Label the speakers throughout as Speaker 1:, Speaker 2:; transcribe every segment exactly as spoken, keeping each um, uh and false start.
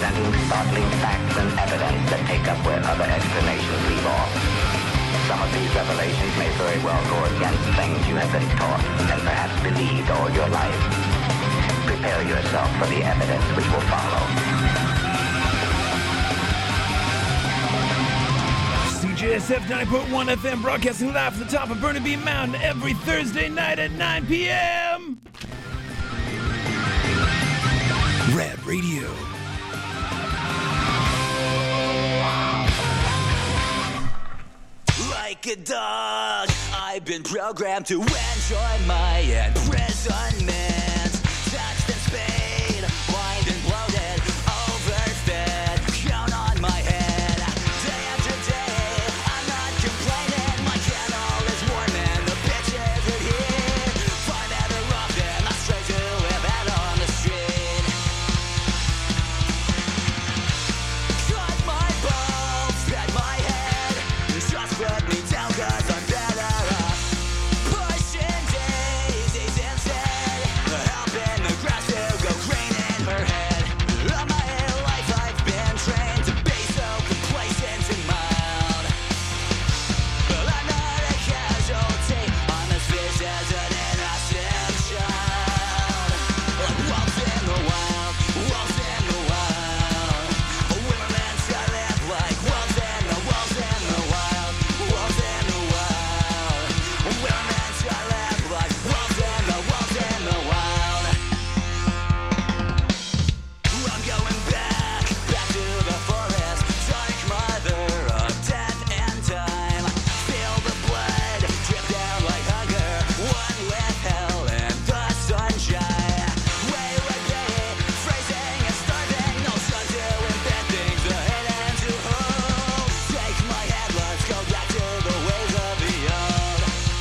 Speaker 1: presenting startling facts and evidence that take up where other explanations leave off. Some of these revelations may very well go against things you have been taught and perhaps believed all your life. Prepare yourself for the evidence which will follow.
Speaker 2: C J S F ninety point one F M broadcasting live from the top of Burnaby Mountain every Thursday night at nine p.m. Rad Radio.
Speaker 3: Like a dog, I've been programmed to enjoy my imprisonment. Touched and spayed, blind and bloated, overfed, count on my head. Day after day, I'm not complaining. My kennel is warm and the bitch isn't here. Find better often, I'm straight to live out on the street. Cut my balls, bend my head, just put me down cause I'm better off. Pushing daisies instead, helping the grass to go green in her head. All my life I've been trained to be so complacent and mild, but I'm not a casualty, I'm as fierce as an innocent child. Like wolves in the wild, wolves in the wild. Women meant to live like wolves in the wolves in the wild, wolves in the wild. Women meant to live like wolves in the wolves in the wild. I'm going back, back to the forest, dark mother of death and time. Feel the blood drip down like hunger, one with hell and the sunshine. Way like me, freezing and starving, no sun to embed things, the hidden to hold. Take my hand, let's go back to the ways of the old.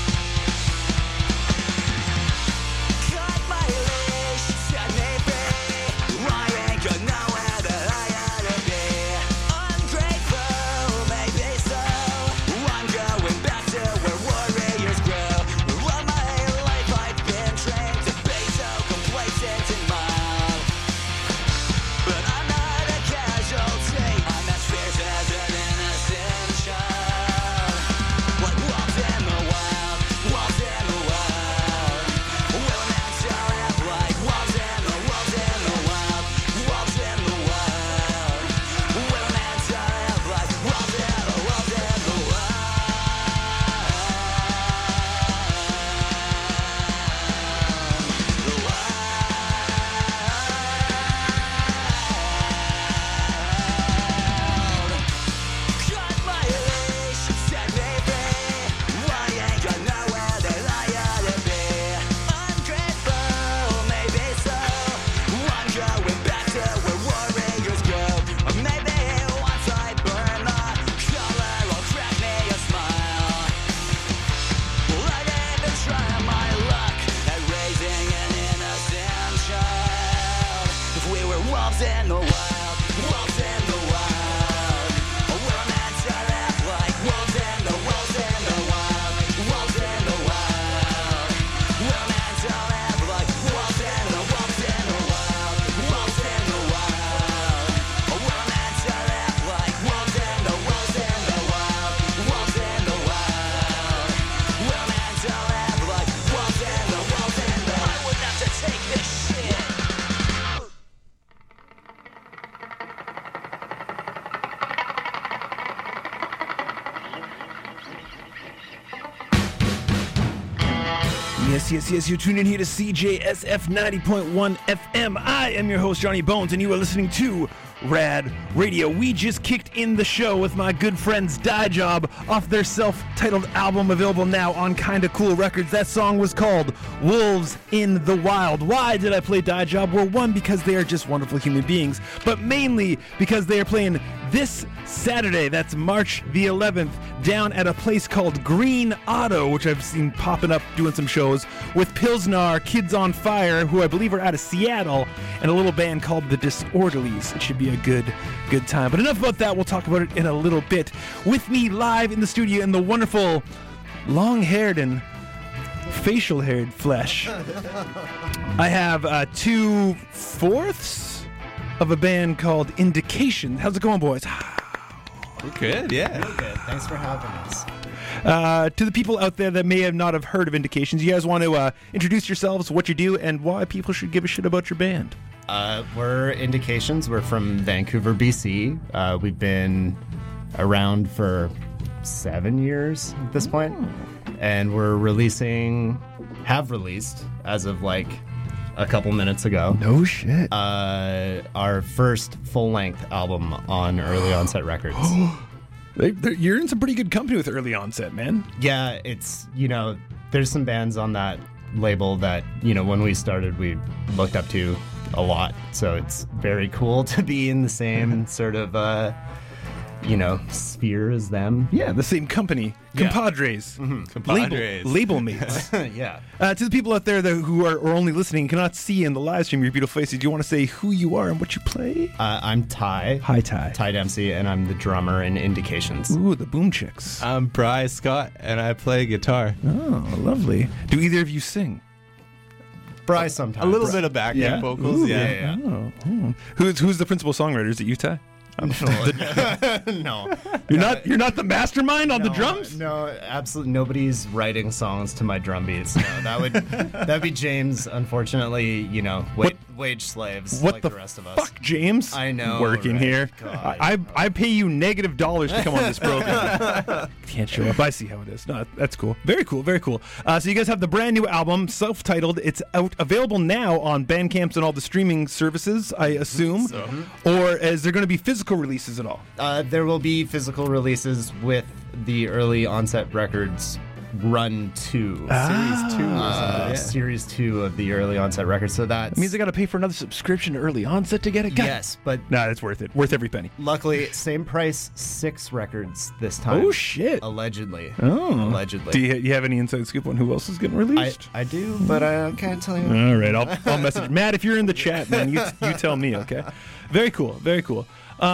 Speaker 3: Cut my leash, set me free. I ain't got nowhere that I ought to be. Ungrateful, maybe so. I'm going back to where warriors grow. All my life I've been trained to be so complacent and mild, but I'm not a casualty, I'm as fierce as an innocent child. Like wolves in the wild, wolves in the wild. Will meant to live like wolves in the wolves in the wild, wolves in the wild. Will meant to live like wolves in the wolves in the wild. The wild. Cut my leash, set me free. I ain't got nowhere that I ought to be. Ungrateful, maybe so. I'm going back to where warriors go. Or maybe once I burn the color, I'll crack me a smile. Well, I'd even try my luck at raising an innocent child. If we were wolves in the wild, wolves in the wild. We're meant to live like wolves in the wolves in the wild, wolves in the wild. We're meant to live like wolves in the wolves in the wild, wolves in the wild. We're meant to live like wolves in the wolves in the wild, wolves in the wild. We're meant to live like wolves in the wolves in the wild. I wouldn't have to take this shit.
Speaker 2: Yes, yes, yes, you're tuning in here to C J S F ninety point one F M. I am your host, Johnny Bones, and you are listening to Rad Radio. We just kicked in the show with my good friends Die Job off their self-titled album available now on Kinda Cool Records. That song was called Wolves in the Wild. Why did I play Die Job? Well, one, because they are just wonderful human beings, but mainly because they are playing this Saturday, that's March the eleventh, down at a place called Green Auto, which I've seen popping up doing some shows with Pilsnar, Kids on Fire, who I believe are out of Seattle, and a little band called The Disorderlies. It should be a good, good time. But enough about that. We'll talk about it in a little bit. With me live in the studio in the wonderful long-haired and facial-haired flesh, I have uh, two fourths of a band called Indication. How's it going, boys?
Speaker 4: We're good, yeah.
Speaker 5: Good. Thanks for having us.
Speaker 2: Uh, to the people out there that may have not have heard of Indications, you guys want to uh, introduce yourselves, what you do, and why people should give a shit about your band?
Speaker 5: Uh, we're Indications. We're from Vancouver, B C. Uh, we've been around for seven years at this point, and we're releasing, have released as of like a couple minutes ago,
Speaker 2: No shit.
Speaker 5: uh, our first full-length album on Early Onset Records.
Speaker 2: They, they're- you're in some pretty good company with Early Onset, man.
Speaker 5: Yeah, it's, you know, there's some bands on that label that, you know, when we started, we looked up to a lot. So it's very cool to be in the same sort of, uh, you know, sphere as them.
Speaker 2: Yeah, the same company.
Speaker 5: Yeah.
Speaker 2: Compadres.
Speaker 4: Compadres.
Speaker 2: Label, label mates.
Speaker 5: Yeah.
Speaker 2: Uh, to the people out there that, who are, are only listening, cannot see in the live stream your beautiful faces, do you want to say who you are and what you play?
Speaker 5: Uh, I'm Ty.
Speaker 2: Hi, Ty.
Speaker 5: Ty Dempsey, and I'm the drummer in Indications.
Speaker 2: Ooh, the Boom Chicks.
Speaker 4: I'm Bry Scott, and I play guitar.
Speaker 2: Oh, lovely. Do either of you sing?
Speaker 5: Bryce sometimes.
Speaker 4: A little bit of backing
Speaker 2: Yeah?
Speaker 4: vocals,
Speaker 2: Ooh,
Speaker 4: yeah.
Speaker 5: Yeah, yeah.
Speaker 2: Oh, oh. Who's who's the principal songwriter? Is it you, Ty?
Speaker 5: no.
Speaker 2: You're not you're not the mastermind on the
Speaker 5: No,
Speaker 2: drums?
Speaker 5: No, absolutely. Nobody's writing songs to my drum beats. No, that would that'd be James. Unfortunately, you know, wa-
Speaker 2: What-
Speaker 5: wage slaves
Speaker 2: What
Speaker 5: like
Speaker 2: the,
Speaker 5: the, rest of us.
Speaker 2: fuck, James?
Speaker 5: I know,
Speaker 2: Working
Speaker 5: right?
Speaker 2: here.
Speaker 5: God.
Speaker 2: I, I I pay you negative dollars to come on this program. Can't show up. I see how it is. No, that's cool. Very cool. Very cool. Uh, so you guys have the brand new album, self-titled. It's out, available now on Bandcamps and all the streaming services, I assume. Or is there going to be physical releases at all?
Speaker 5: Uh, there will be physical releases with the Early Onset Records Run two.
Speaker 4: Series two or
Speaker 5: Uh,
Speaker 4: something, yeah.
Speaker 5: Series two of the Early Onset Records. So that's
Speaker 2: That means I got to pay for another subscription to Early Onset to get it. God.
Speaker 5: yes, but
Speaker 2: Nah, it's worth it. Worth every penny.
Speaker 5: luckily same price, six records this time.
Speaker 2: Oh, shit.
Speaker 5: Allegedly.
Speaker 2: Oh.
Speaker 5: Allegedly.
Speaker 2: Do you, you have any inside scoop on who else is getting
Speaker 5: I,
Speaker 2: released?
Speaker 5: I do, but I can't tell you.
Speaker 2: All right, I'll, I'll message Matt if you're in the chat, man. You you tell me, okay? Very cool, very cool.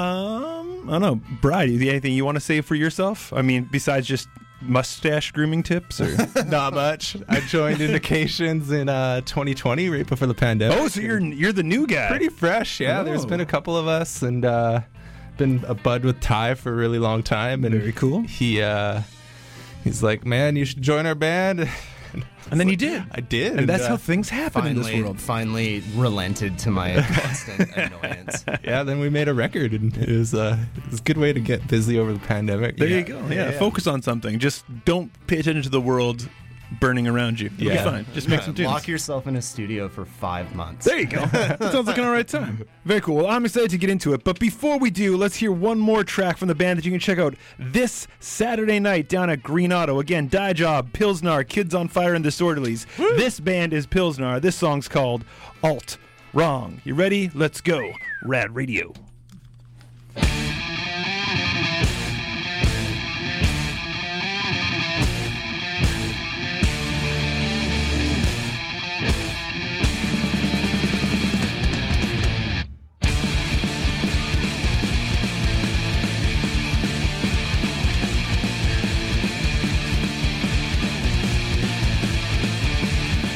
Speaker 2: Um, I don't know, Bride. Anything you want to say for yourself? I mean, besides just mustache grooming tips, or
Speaker 4: Not much. I joined Indications in uh, twenty twenty, right before the pandemic.
Speaker 2: oh, so you're you're the new guy.
Speaker 4: Pretty fresh, yeah. There's
Speaker 2: Oh.
Speaker 4: been a couple of us, and uh, been a bud with Ty for a really long time. And
Speaker 2: Very cool.
Speaker 4: He uh, he's like, man, you should join our band.
Speaker 2: and then you did,
Speaker 4: I did,
Speaker 2: and that's
Speaker 4: uh,
Speaker 2: how things happen in this
Speaker 5: Finally,
Speaker 2: world.
Speaker 5: finally relented to my constant annoyance.
Speaker 4: yeah. Then we made a record, and it was, uh, it was a good way to get busy over the pandemic.
Speaker 2: There
Speaker 4: yeah.
Speaker 2: you go. Yeah, focus on something. Just don't pay attention to the world burning around you. You'll
Speaker 4: Yeah.
Speaker 2: be fine. Just make some tunes.
Speaker 5: Lock yourself in a studio for five months.
Speaker 2: There you go. That sounds like an all right time. Very cool. Well, I'm excited to get into it. But before we do, let's hear one more track from the band that you can check out this Saturday night down at Green Auto. Again, Die Job, Pilsnar, Kids on Fire, and Disorderlies. This band is Pilsnar. This song's called Alt Wrong. You ready? Let's go. Rad Radio.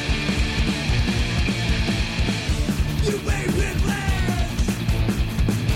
Speaker 3: You may whiplash.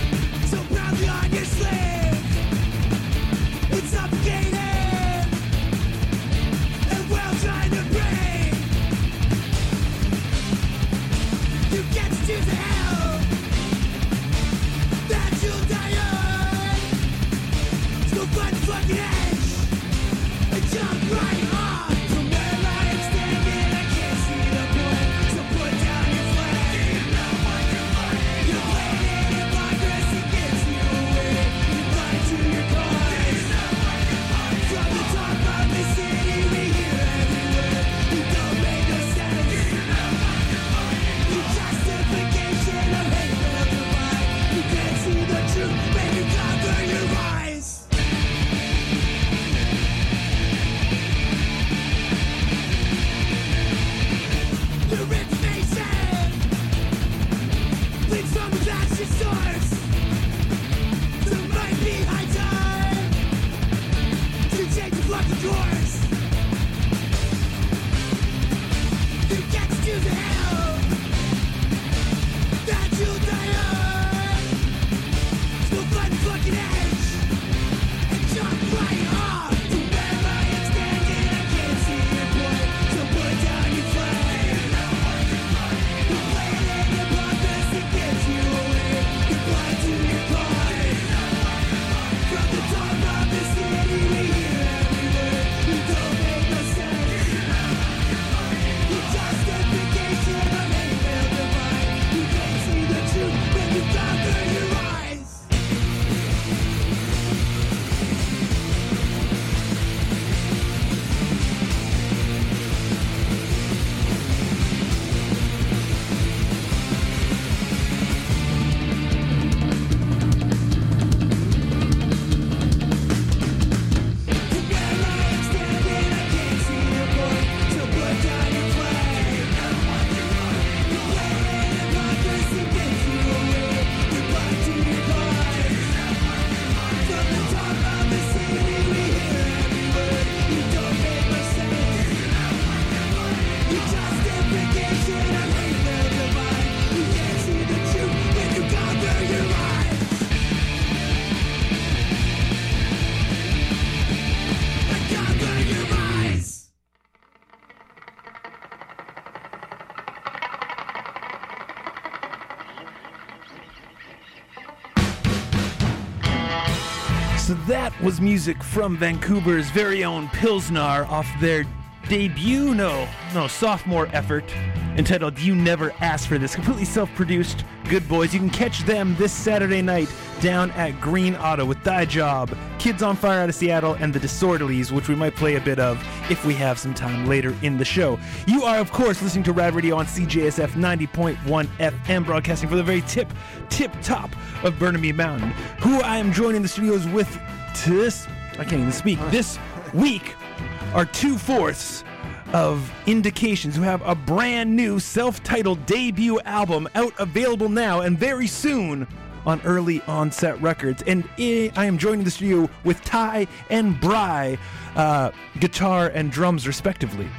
Speaker 2: So that was music from Vancouver's very own Pilsner off their debut, no, no, sophomore effort entitled You Never Asked for This. Completely self-produced, good boys. You can catch them this Saturday night down at Green Auto with Die Job, Kids on Fire out of Seattle, and the Disorderlies, which we might play a bit of if we have some time later in the show. You are, of course, listening to Rad Radio on C J S F ninety point one F M, broadcasting for the very tip, tip top of Burnaby Mountain, who I am joining the studios with this, I can't even speak, this week are two-fourths of Indications, who have a brand new self-titled debut album out, available now and very soon on Early Onset Records. And I I am joining the studio with Ty and Bry, uh, guitar and drums respectively,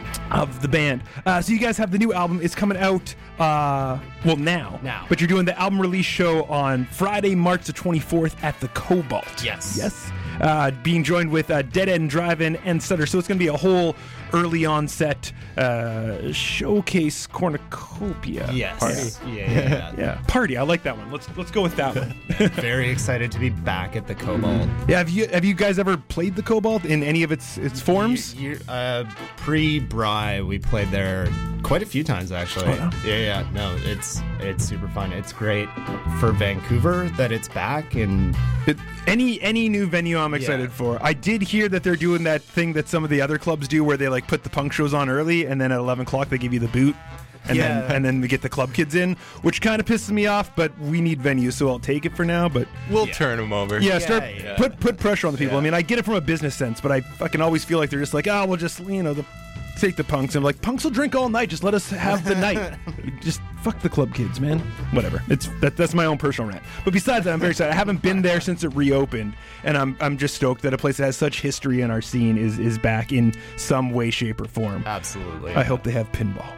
Speaker 2: of the band. Uh, so you guys have the new album. It's coming out, uh, well, now.
Speaker 5: Now.
Speaker 2: But you're doing the album release show on Friday, March the twenty-fourth at the Cobalt.
Speaker 5: Yes.
Speaker 2: Yes. Uh, being joined with uh, Dead End Drive-In and Sutter. So it's going to be a whole early onset uh, showcase cornucopia
Speaker 5: Yes.
Speaker 2: party.
Speaker 5: Yeah, yeah, yeah.
Speaker 2: Yeah, party. I like that one. Let's let's go with that one.
Speaker 5: Very excited to be back at the Cobalt.
Speaker 2: Yeah, have you have you guys ever played the Cobalt in any of its its forms?
Speaker 5: You, you, uh, pre-Bry, we played there quite a few times actually.
Speaker 2: Oh, yeah?
Speaker 5: yeah, yeah. No, it's it's super fun. It's great for Vancouver that it's back, and
Speaker 2: It, any any new venue I'm excited
Speaker 5: Yeah.
Speaker 2: for. I did hear that they're doing that thing that some of the other clubs do, where they like put the punk shows on early, and then at eleven o'clock they give you the boot, and
Speaker 5: Yeah.
Speaker 2: then and then we get the club kids in, which kind of pisses me off. But we need venues, so I'll take it for now. But
Speaker 4: We'll
Speaker 5: Yeah.
Speaker 4: turn them over.
Speaker 2: yeah, start
Speaker 5: yeah.
Speaker 2: put put pressure on the people.
Speaker 5: Yeah.
Speaker 2: I mean, I get it from a business sense, but I fucking always feel like they're just like, oh, we'll just you know the. Take the punks. And I'm like, punks will drink all night. Just let us have the night. You just fuck the club kids, man. Whatever. It's that, that's my own personal rant. But besides that, I'm very excited. I haven't been there since it reopened, and I'm I'm just stoked that a place that has such history in our scene is is back in some way, shape, or form.
Speaker 5: absolutely.
Speaker 2: I hope they have pinball.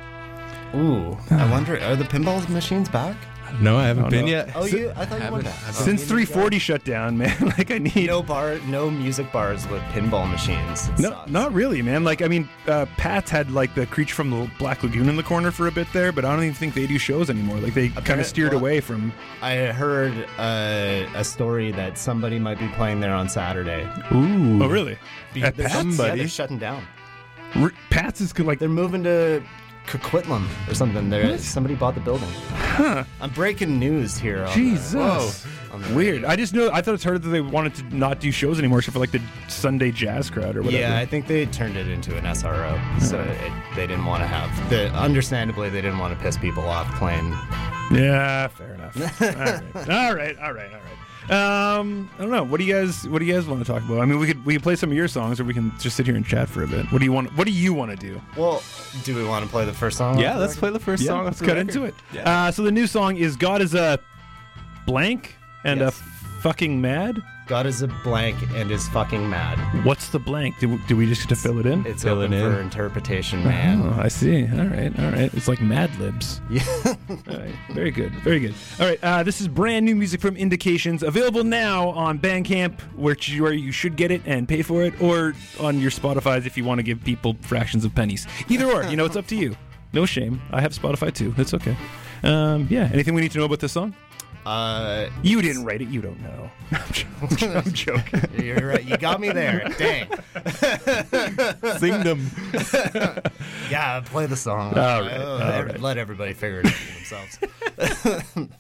Speaker 5: Ooh, I wonder, are the pinball machines back?
Speaker 4: No, I haven't
Speaker 2: Oh,
Speaker 4: been
Speaker 2: no.
Speaker 4: yet.
Speaker 5: Oh, you? I thought you went
Speaker 4: Haven't-
Speaker 5: back.
Speaker 4: haven't-
Speaker 2: Since three forty shut down, man. Like I need.
Speaker 5: No bar, no music bars with pinball machines. It
Speaker 2: No,
Speaker 5: sucks.
Speaker 2: not really, man. Like, I mean, uh, Pat's had like the Creature from the Black Lagoon in the corner for a bit there, but I don't even think they do shows anymore. Like, they kind
Speaker 5: Apparent-
Speaker 2: of steered
Speaker 5: well-
Speaker 2: away from.
Speaker 5: I heard uh, a story that somebody might be playing there on Saturday.
Speaker 2: Ooh. Oh, really?
Speaker 5: Be-
Speaker 2: At
Speaker 5: they're
Speaker 2: Pat's?
Speaker 5: shut- Yeah,
Speaker 4: Somebody?
Speaker 5: they're shutting down.
Speaker 2: R- Pat's is like.
Speaker 5: They're moving to Coquitlam or something. There, somebody bought the building.
Speaker 2: Huh.
Speaker 5: I'm breaking news here. On
Speaker 2: Jesus.
Speaker 5: The, on the
Speaker 2: Weird.
Speaker 5: radio.
Speaker 2: I just know. I thought it's heard that they wanted to not do shows anymore, except for like the Sunday jazz crowd or whatever.
Speaker 5: Yeah, I think they turned it into an S R O, so it, they didn't want to have. The, understandably, they didn't want to piss people off playing.
Speaker 2: Yeah, fair enough. all right, all right, all right, all right. Um, I don't know. What do you guys? What do you guys want to talk about? I mean, we could we could play some of your songs, or we can just sit here and chat for a bit. What do you want? What do you want to do?
Speaker 5: Well, do we want to play the first song?
Speaker 4: Yeah, let's play the first
Speaker 2: Yeah,
Speaker 4: song.
Speaker 2: let's
Speaker 4: off the
Speaker 2: cut
Speaker 4: record.
Speaker 2: into it.
Speaker 4: Yeah.
Speaker 2: Uh, so the new song is "God is a blank and
Speaker 5: Yes.
Speaker 2: a fucking mad."
Speaker 5: God is a blank and is fucking mad.
Speaker 2: What's the blank? Do, do we just get to fill it in?
Speaker 5: It's
Speaker 4: Fill
Speaker 5: open
Speaker 4: it in.
Speaker 5: for interpretation, man.
Speaker 2: Oh, I see. All right, all right. It's like Mad Libs.
Speaker 5: Yeah.
Speaker 2: All right, very good, very good. All right, uh, this is brand new music from Indications, available now on Bandcamp, where you, where you should get it and pay for it, or on your Spotify's if you want to give people fractions of pennies. Either or, you know, it's up to you. No shame. I have Spotify too. That's okay. Um, yeah. Anything we need to know about this song?
Speaker 5: Uh,
Speaker 2: You didn't write it. You don't know. I'm joking. I'm joking.
Speaker 5: you're right. You got me there. Dang.
Speaker 4: Sing them.
Speaker 5: Yeah, play the song.
Speaker 2: All right,
Speaker 5: Uh,
Speaker 2: all
Speaker 5: ev-
Speaker 2: right.
Speaker 5: Let everybody figure it out for themselves.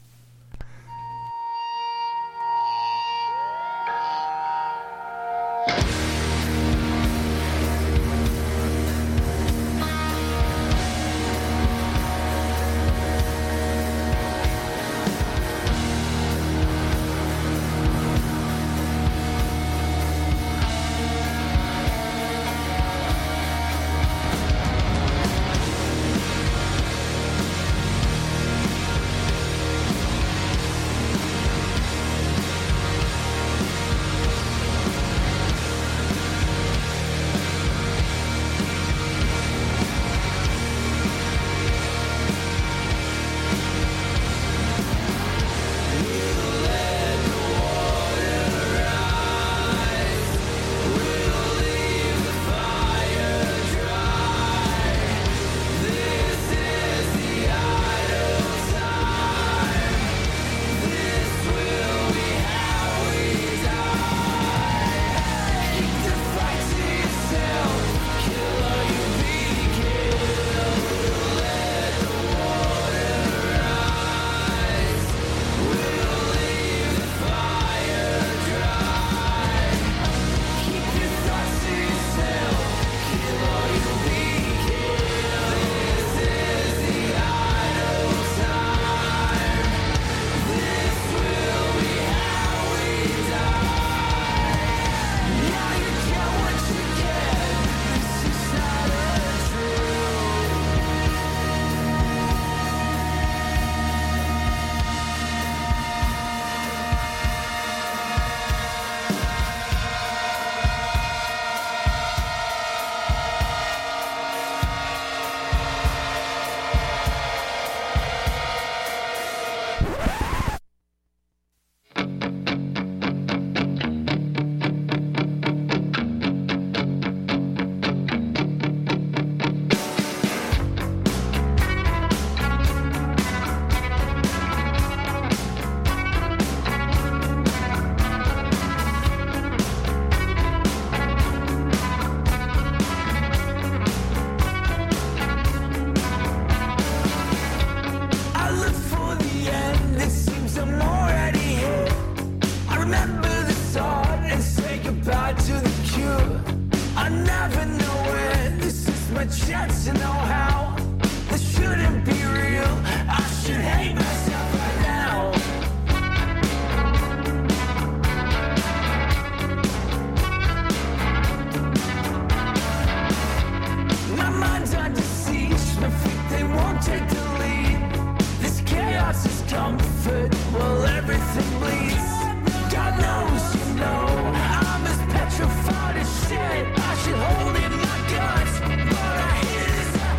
Speaker 3: Thank to know how. This shouldn't be real. I should hate myself right now. My mind's under siege. My feet, they won't take the lead. This chaos is comfort while everything bleeds. God knows you know I'm as petrified as shit. I should hold in my guts, but I hear this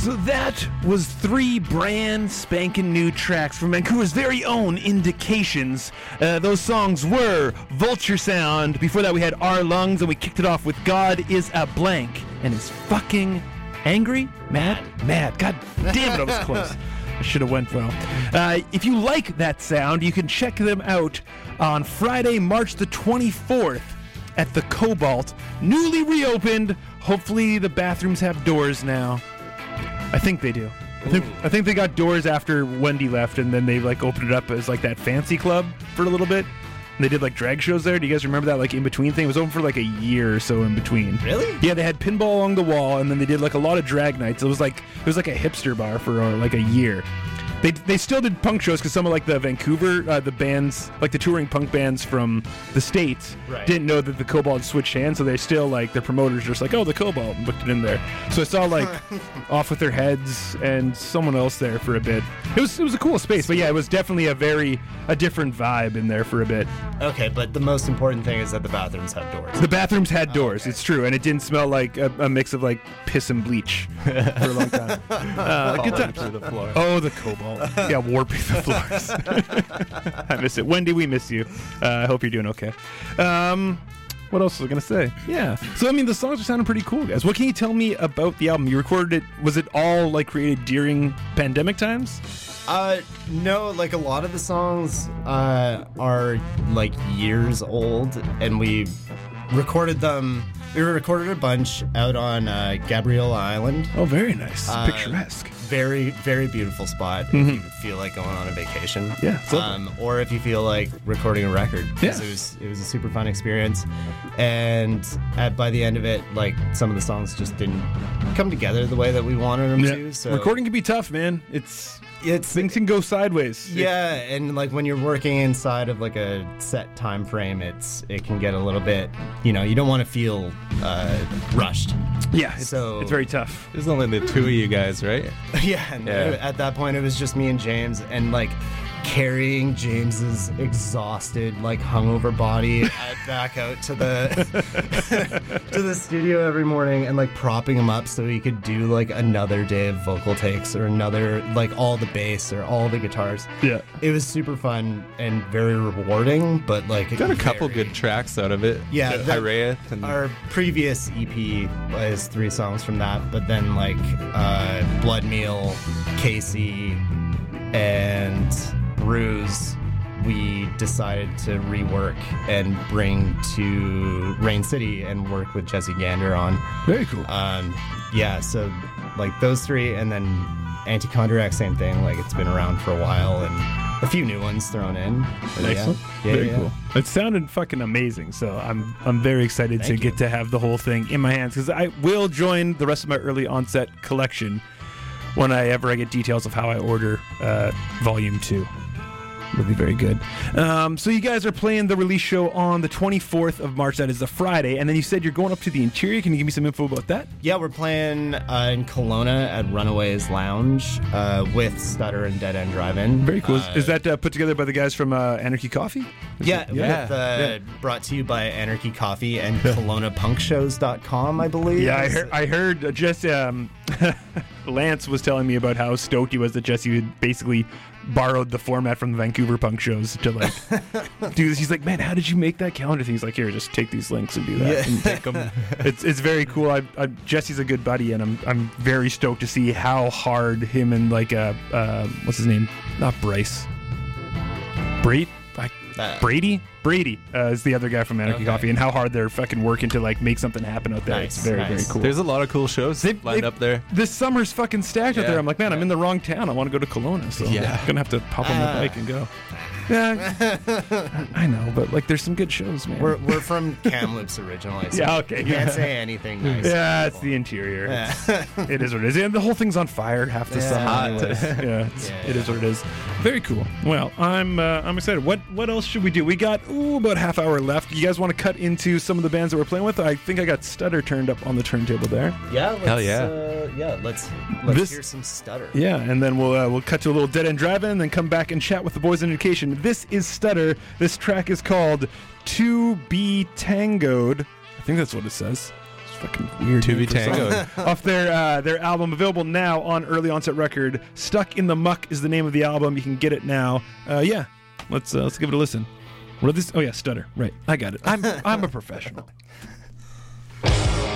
Speaker 2: So that was three brand spanking new tracks from Vancouver's very own Indications. Uh, those songs were Vulture Sound. Before that, we had Our Lungs, and we kicked it off with God is a Blank and is fucking angry, mad, mad. God damn it, I was close. I should have went well. Uh, if you like that sound, you can check them out on Friday, March the twenty-fourth at the Cobalt, newly reopened. Hopefully the bathrooms have doors now. I think they do. I think, I think they got doors after Wendy left, and then they like opened it up as like that fancy club for a little bit. And they did like drag shows there. Do you guys remember that like in between thing? It was open for like a year or so in between.
Speaker 5: Really?
Speaker 2: Yeah, they had pinball along the wall, and then they did like a lot of drag nights. It was like it was like a hipster bar for uh, like a year. They, they still did punk shows because some of like the Vancouver uh, the bands, like the touring punk bands from the States,
Speaker 5: Right.
Speaker 2: didn't know that the Cobalt had switched hands, so they still like their promoters were just like, oh, the Cobalt, and booked it in there. So I saw like Off With Their Heads and someone else there for a bit. It was it was a cool space, but yeah, it was definitely a very a different vibe in there for a bit.
Speaker 5: Okay, but the most important thing is that the bathrooms have doors.
Speaker 2: The bathrooms had doors,
Speaker 5: okay.
Speaker 2: it's true, and it didn't smell like a, a mix of like piss and bleach for a long time. Uh, good
Speaker 4: Falling
Speaker 2: times.
Speaker 4: through the floor.
Speaker 2: Oh, the Cobalt. Yeah, warping the floors. I miss it. Wendy, we miss you. Uh, I hope you're doing okay. Um, what else was I going to say? Yeah. So, I mean, the songs are sounding pretty cool, guys. What can you tell me about the album? You recorded it, was it all, like, created during pandemic times?
Speaker 5: Uh, no, like a lot of the songs uh, are like years old, and we recorded them. We recorded a bunch out on uh, Gabriela Island.
Speaker 2: Oh, very nice.
Speaker 5: Uh,
Speaker 2: Picturesque.
Speaker 5: Very, very beautiful spot
Speaker 2: Mhm.
Speaker 5: if you feel like going on a vacation.
Speaker 2: Yeah, it's lovely.
Speaker 5: Um, or if you feel like recording a record. 'Cause
Speaker 2: Yeah.
Speaker 5: It was, it was a super fun experience. And at, by the end of it, like some of the songs just didn't come together the way that we wanted them
Speaker 2: Yeah.
Speaker 5: to. So
Speaker 2: Recording can be tough, man. It's
Speaker 5: it's
Speaker 2: things can go sideways.
Speaker 5: Yeah, and like when you're working inside of like a set time frame, it's it can get a little bit, you know, you don't want to feel uh, rushed.
Speaker 2: Yeah, it's,
Speaker 5: So-
Speaker 2: it's very tough.
Speaker 4: There's only the two of you guys, right?
Speaker 5: Yeah, and
Speaker 4: Yeah.
Speaker 5: at that point it was just me and James, and like carrying James's exhausted, like hungover body uh, back out to the to the studio every morning, and like propping him up so he could do like another day of vocal takes or another like all the bass or all the guitars.
Speaker 2: Yeah.
Speaker 5: It was super fun and very rewarding, but like
Speaker 4: Got a couple
Speaker 5: very-
Speaker 4: good tracks out of it.
Speaker 5: Yeah,
Speaker 4: Uh,
Speaker 5: the-
Speaker 4: Hyrayeth and
Speaker 5: Our previous E P was three songs from that, but then like uh, Blood Meal, Casey, and Bruise, we decided to rework and bring to Rain City and work with Jesse Gander on.
Speaker 2: Very cool.
Speaker 5: Um, yeah, so like those three, and then Antichondriac, same thing. Like it's been around for a while, and a few new ones thrown in. But yeah.
Speaker 2: Excellent.
Speaker 5: Yeah,
Speaker 2: Very
Speaker 5: yeah.
Speaker 2: cool. It sounded fucking amazing. So I'm I'm very excited
Speaker 5: Thank
Speaker 2: to
Speaker 5: you.
Speaker 2: get to have the whole thing in my hands because I will join the rest of my early onset collection when I ever I get details of how I order uh, volume two. It'll be very good. Um, so you guys are playing the release show on the twenty-fourth of March. That is a Friday. And then you said you're going up to the Interior. Can you give me some info about that?
Speaker 5: Yeah, we're playing uh, in Kelowna at Runaways Lounge uh, with Stutter and Dead End Drive-In.
Speaker 2: Very cool. Is-
Speaker 5: Uh,
Speaker 2: is that uh, put together by the guys from uh, Anarchy Coffee? Is
Speaker 5: Yeah,
Speaker 2: it-
Speaker 4: Yeah,
Speaker 5: with, uh,
Speaker 2: yeah.
Speaker 5: brought to you by Anarchy Coffee and Kelowna Punk Shows dot com, I believe.
Speaker 2: Yeah, I heard. I heard uh, just um, Lance was telling me about how stoked he was that Jesse had basically borrowed the format from the Vancouver punk shows to like do this. He's like, man, how did you make that calendar thing? He's like, here, just take these links and do that.
Speaker 5: Yeah.
Speaker 2: And take 'em. It's it's very cool. I, I, Jesse's a good buddy, and I'm I'm very stoked to see how hard him and like uh, uh what's his name? Not Bryce. Brady. I,
Speaker 5: Uh,
Speaker 2: Brady. Brady uh, is the other guy from Anarchy
Speaker 5: Okay.
Speaker 2: Coffee, and how hard they're fucking working to like make something happen out there.
Speaker 5: Nice,
Speaker 2: It's very
Speaker 5: nice.
Speaker 2: very cool.
Speaker 4: there's a lot of cool shows
Speaker 2: They've-
Speaker 4: lined
Speaker 2: they've-
Speaker 4: up there.
Speaker 2: This summer's fucking stacked out
Speaker 4: Yeah.
Speaker 2: there. I'm like, man, I'm in the wrong town. I want to go to Kelowna, so
Speaker 4: Yeah.
Speaker 2: I'm gonna have to hop on the
Speaker 5: Ah.
Speaker 2: bike and go. Yeah, I know, but like, there's some good shows, man.
Speaker 5: We're, we're from Kamloops originally, so
Speaker 2: Yeah, okay,
Speaker 5: you can't
Speaker 2: yeah.
Speaker 5: say anything nice.
Speaker 2: yeah, it's the interior.
Speaker 5: Yeah.
Speaker 2: It's- it is what it is. And the whole thing's on fire half the
Speaker 5: Yeah.
Speaker 2: summer.
Speaker 5: Hot.
Speaker 2: anyways. Yeah, it's,
Speaker 5: Yeah,
Speaker 2: it is
Speaker 5: yeah.
Speaker 2: what it is. Very cool. Well, I'm uh, I'm excited. What what else should we do? We got ooh about a half hour left. You guys want to cut into some of the bands that we're playing with? I think I got Stutter turned up on the turntable there.
Speaker 5: Yeah, let's,
Speaker 4: Hell yeah.
Speaker 5: Uh, yeah, let's let's
Speaker 2: This-
Speaker 5: hear some Stutter.
Speaker 2: Yeah, and then we'll uh, we'll cut to a little Dead End Drive-In, and then come back and chat with the boys in Education. This is Stutter. This track is called To Be Tangoed. I think that's what it says. Fucking weird.
Speaker 4: To
Speaker 2: name
Speaker 4: be
Speaker 2: for a song.
Speaker 4: tangoed.
Speaker 2: Off their uh, their album, available now on Early Onset Record. Stuck in the Muck is the name of the album. You can get it now. Uh, yeah, let's uh, let's give it a listen. What is this? Oh yeah, stutter. Right, I got it. I'm I'm a professional.